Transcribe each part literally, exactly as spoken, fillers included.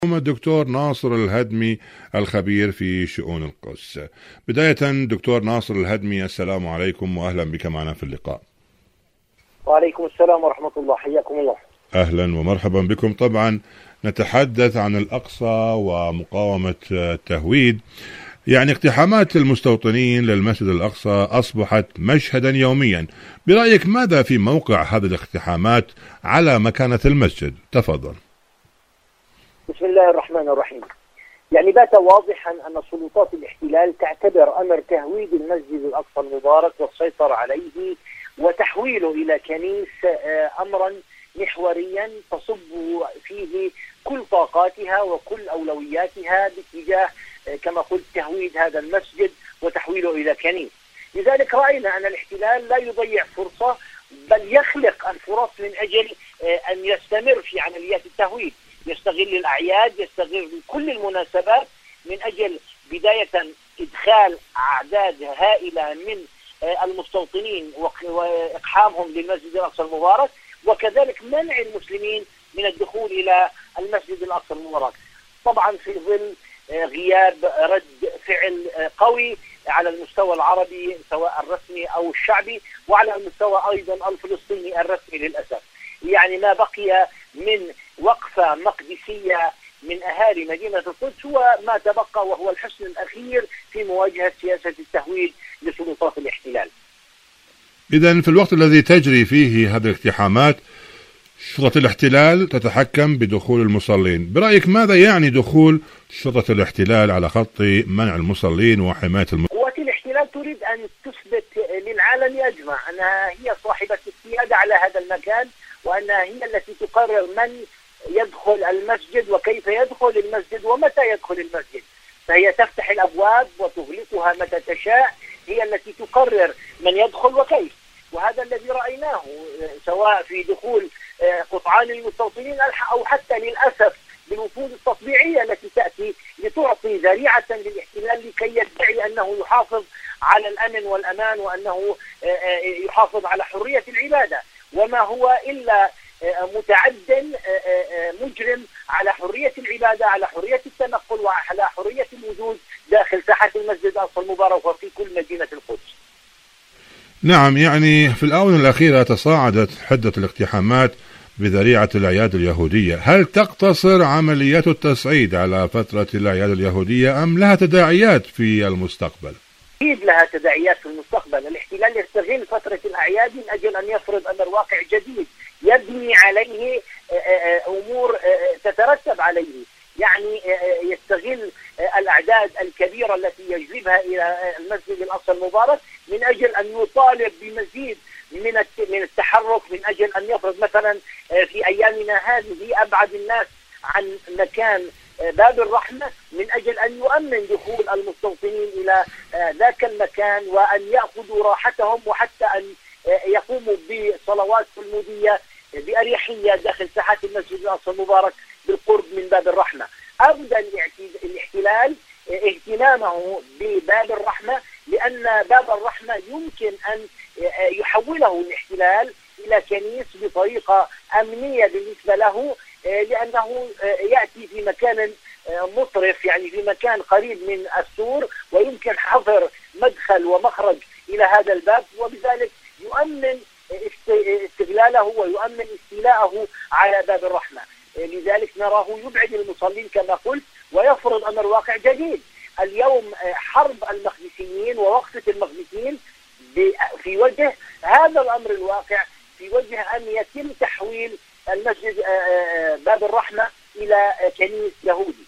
الدكتور ناصر الهدمي الخبير في شؤون القدس. بداية دكتور ناصر الهدمي، السلام عليكم وأهلا بك معنا في اللقاء. وعليكم السلام ورحمة الله، حياكم الله. أهلا ومرحبا بكم. طبعا نتحدث عن الأقصى ومقاومة التهويد. يعني اقتحامات المستوطنين للمسجد الأقصى أصبحت مشهدا يوميا. برأيك ماذا في موقع هذه الاقتحامات على مكانة المسجد؟ تفضل. بسم الله الرحمن الرحيم. يعني بات واضحا أن سلطات الاحتلال تعتبر أمر تهويد المسجد الأقصى المبارك والسيطرة عليه وتحويله إلى كنيس أمرا محوريا تصب فيه كل طاقاتها وكل أولوياتها باتجاه كما قلت تهويد هذا المسجد وتحويله إلى كنيس. لذلك رأينا أن الاحتلال لا يضيع فرصة بل يخلق الفرص من أجل أن يستمر في عمليات التهويد، يستغل الأعياد، يستغل كل المناسبات من أجل بداية إدخال أعداد هائلة من المستوطنين وإقحامهم للمسجد الأقصى المبارك، وكذلك منع المسلمين من الدخول إلى المسجد الأقصى المبارك، طبعا في ظل غياب رد فعل قوي على المستوى العربي سواء الرسمي أو الشعبي، وعلى المستوى أيضا الفلسطيني الرسمي للأسف. يعني ما بقي من وقفة مقدسية من أهالي مدينة القدس هو ما تبقى، وهو الحسن الأخير في مواجهة سياسة التهويد لسلطات الاحتلال. إذن في الوقت الذي تجري فيه هذه الاقتحامات شرطة الاحتلال تتحكم بدخول المصلين. برأيك ماذا يعني دخول شرطة الاحتلال على خط منع المصلين وحماية المصلين؟ قوات الاحتلال تريد أن تثبت للعالم أجمع أنها هي صاحبة السيادة على هذا المكان، وأنها هي التي تقرر من يدخل المسجد وكيف يدخل المسجد ومتى يدخل المسجد، فهي تفتح الأبواب وتغلقها متى تشاء، هي التي تقرر من يدخل وكيف. وهذا الذي رأيناه سواء في دخول قطعان المستوطنين أو حتى للأسف بالوفود التطبيعية التي تأتي لتعطي ذريعة للاحتلال لكي يدعي أنه يحافظ على الأمن والأمان وأنه يحافظ على حرية العبادة، وما هو إلا متعد مجرم على حرية العبادة، على حرية التنقل، وعلى حرية الوجود داخل ساحة المسجد الأقصى المبارك وفي كل مدينة القدس. نعم، يعني في الآونة الأخيرة تصاعدت حدة الاقتحامات بذريعة الأعياد اليهودية. هل تقتصر عمليات التصعيد على فترة الأعياد اليهودية أم لها تداعيات في المستقبل؟ أكيد لها تداعيات في المستقبل. الاحتلال يستغل فترة الأعياد من أجل أن يفرض أمر واقع جديد يبني عليه أمور تترتب عليه. يعني يستغل الأعداد الكبيرة التي يجلبها إلى المسجد الأقصى المبارك من أجل أن يطالب بمزيد من من التحرك، من أجل أن يفرض مثلا في أيامنا هذه أبعد الناس عن مكان باب الرحمة من أجل أن يؤمن دخول المستوطنين إلى ذاك المكان وأن يأخذوا راحتهم، وحتى أن يقوموا بصلوات المودية بأريحية داخل ساحات المسجد الأقصى المبارك بالقرب من باب الرحمة. أبدأ الاحتلال اهتمامه بباب الرحمة لأن باب الرحمة يمكن أن يحوله الاحتلال إلى كنيس بطريقة أمنية بالنسبة له، لأنه يأتي في مكان مطرف، يعني في مكان قريب من السور، ويمكن حظر مدخل ومخرج إلى هذا الباب، وبذلك يؤمن استغلاله ويؤمن استيلاءه على باب الرحمة. لذلك نراه يبعد المصلين كما قلت ويفرض أمر واقع جديد. اليوم حرب المقدسيين ووقفة المقدسيين في وجه هذا الأمر الواقع، في وجه أن يتم تحويل المسجد باب الرحمة إلى كنيس يهودي.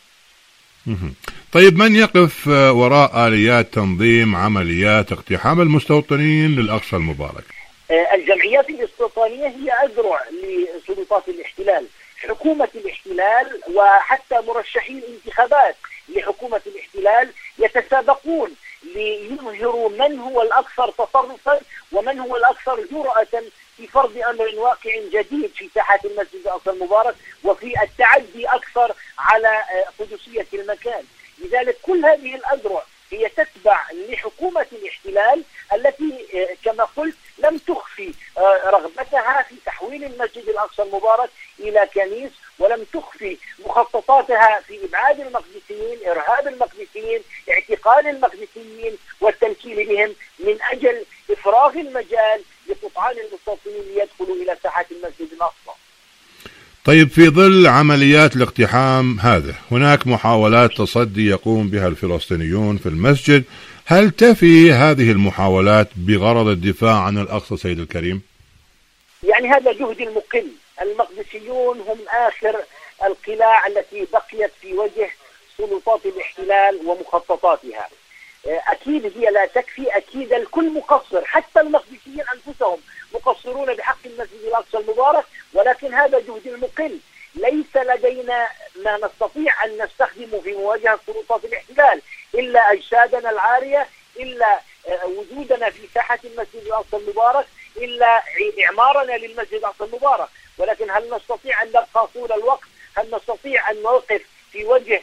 طيب من يقف وراء آليات تنظيم عمليات اقتحام المستوطنين للأقصى المبارك؟ الجمعيات الاستيطانية هي أذرع لسلطات الاحتلال، حكومة الاحتلال وحتى مرشحين انتخابات لحكومة الاحتلال يتسابقون ليظهروا من هو الأكثر تطرفا ومن هو الأكثر جرأة في فرض أمر واقع جديد في ساحات المسجد الأقصى المبارك وفي التعدي أكثر على قدسية المكان. لذلك كل هذه الأذرع هي تتبع لحكومة الاحتلال التي كما قلت لم تخفي رغبتها في تحويل المسجد الأقصى المبارك إلى كنيس، ولم تخفي مخططاتها في إبعاد المقدسيين، إرهاب المقدسيين، اعتقال المقدسيين والتنكيل بهم، من أجل إفراغ المجال لقطعان المستوطنين ليدخلوا إلى ساحات المسجد الأقصى. طيب، في ظل عمليات الاقتحام هذا هناك محاولات تصدي يقوم بها الفلسطينيون في المسجد، هل تفي هذه المحاولات بغرض الدفاع عن الأقصى سيد الكريم؟ يعني هذا جهد المقل. المقدسيون هم آخر القلاع التي بقيت في وجه سلطات الاحتلال ومخططاتها. أكيد هي لا تكفي، أكيد الكل مقصر، حتى المقدسيين أنفسهم مقصرون بحق المسجد الأقصى المبارك، ولكن هذا جهد المقل. ليس لدينا ما نستطيع أن نستخدمه في مواجهة سلطات الاحتلال إلا أجسادنا العارية، إلا وجودنا في ساحة المسجد الأقصى المبارك، إلا إعمارنا للمسجد الأقصى المبارك. ولكن هل نستطيع أن نبقى طول الوقت؟ هل نستطيع أن نوقف في وجه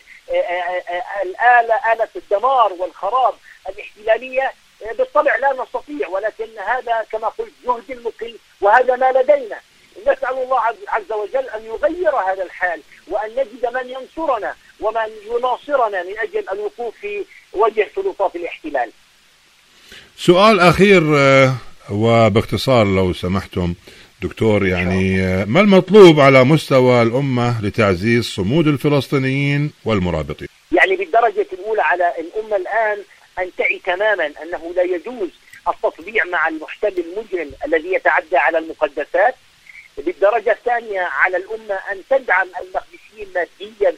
الآلة آلة الدمار والخراب الاحتلالية؟ بالطبع لا نستطيع، ولكن هذا كما قلت جهد المقل، وهذا ما لدينا. نسأل الله عز وجل أن يغير هذا الحال، وأن نجد من ينصرنا ومن يناصرنا من أجل الوقوف في وجه سلطات الاحتلال. سؤال أخير وباختصار لو سمحتم دكتور، يعني ما المطلوب على مستوى الأمة لتعزيز صمود الفلسطينيين والمرابطين؟ يعني بالدرجة الأولى على الأمة الآن أن تعي تماما أنه لا يجوز التطبيع مع المحتل المجرم الذي يتعدى على المقدسات. بالدرجة الثانية على الأمة أن تدعم المقدسيين ماديا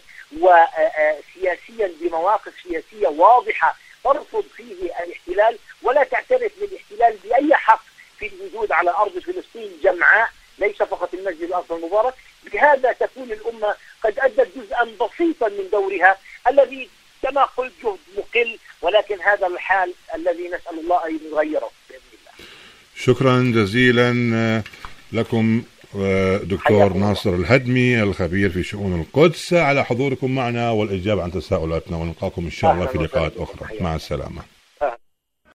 وسياسيا بمواقف سياسية واضحة ترفض فيه الاحتلال، ولا تعترف للاحتلال بأي حق في الوجود على أرض فلسطين جمعاء، ليس فقط المسجد الأقصى المبارك. بهذا تكون الأمة قد أدت جزءا بسيطا من دورها الذي كما قلت جهد مقل، ولكن هذا الحال الذي نسأل الله أن يغيره بإذن الله. شكرا جزيلا لكم دكتور ناصر الهدمي الخبير في شؤون القدس على حضوركم معنا والإجابة عن تساؤلاتنا، ونلقاكم إن شاء الله في لقاءات أخرى. مع السلامة.